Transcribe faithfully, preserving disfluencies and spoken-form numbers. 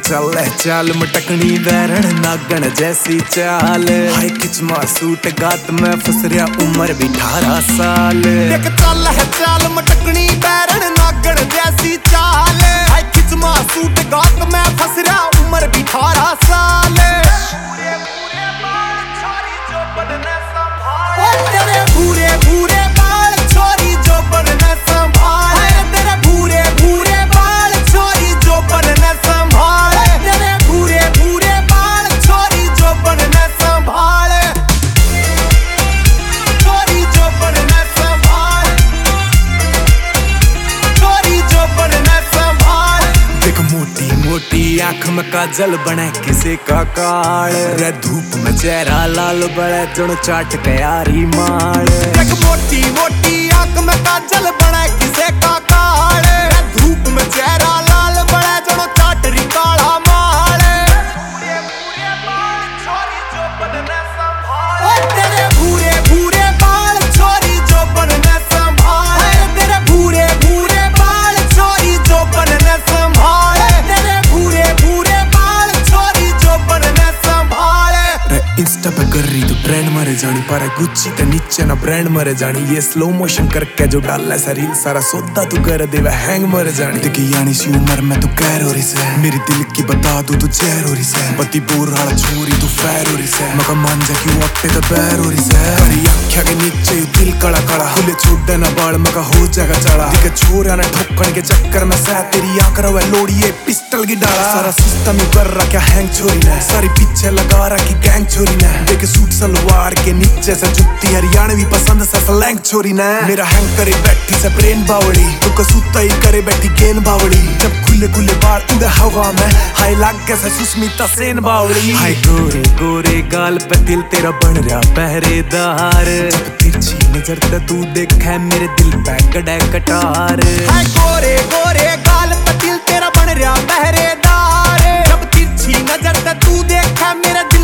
चल चाल मटकनी वैरण नागण जैसी चाल। हाय खिचमा सूट गात में फस रहा उम्र भी अठारह साल। देख चल है चाल मटकनी वैरण नागण जैसी चाल। हाय खिचमा सूट गात में फस रहा उम्र भी अठारह साल। तेरे भूरे भूरे बाल छोरी जो बनने संभाल। तेरे भूरे भूरे बाल छोरी जो बनने संभाल। तेरे भूरे भूरे बाल छोरी जो बनने संभाल। छोरी जो बनने संभाल। छोरी जो बनने संभाल। देख मोटी मोटी आंख में काजल बने किसी का काल। रे धूप में चेहरा लाल बड़े जनो चाट के यारी माल। देख मोटी मोटी आंख में काजल बने किसी का काल। रे धूप में चेहरा लाल बड़े जनो चाट री काला माल। तेरे भूरे भूरे बाल छोरी जो बनने संभाल। तेरे भूरे भूरे बाल छोरी जो बनने संभाल। तेरे भूरे भूरे बाल छोरी जो बनने संभाल। इंस्टा पे कर रही तो ब्रांड मरे जानी पर गुच्ची ते नीचे ना ब्रांड मरे जानी। ये स्लो मोशन करके जो डाल ऐसा रील सारा सौदा तू कर देवा हैंग मरे जानी। देखी यानी सी उम्र में तू कैर हो रही से मेरी दिल की बता दू तू जहर हो रही से। पति बोर हाल छोरी तू फैर हो रही से मका मान जा क्यों अट्टे तो बैर हो रही से। करी आँखिया के नीचे दिल कड़ा कड़ा खुले छोड़ ना बाल मका हो जाएगा चढ़ा। दिखे छोरा ना ठोकने के चक्कर में सह तेरी आंख रवे लोड़िए पिस्टल की डाला। सारा सिस्टम ही कर रहा क्या हैंग छोरी ने सारी पीछे लगा रहा की गैंग छोरी ने। देख सूट सलवार के नीचे से जुत्ती हरियाणवी पसंद से स्लैंग छोरी ने। मेरा हैंग करे बैठी से ब्रेन बावड़ी तू कसूता ही करे बैठी गेन बावड़ी। जब खुले खुले बाल उड़े हवा में हाय लाग कैसे सुष्मिता सेन बावड़ी। हाय गोरे गोरे गाल पे दिल तेरा बन रहा पहरेदार। जब तिरछी नजर ते तू देखे मेरे दिल पे कड़े कटार। हाय गोरे गोरे गाल पे दिल तेरा बन रहा पहरेदार। जब तिरछी नजर ते तू देखे मेरे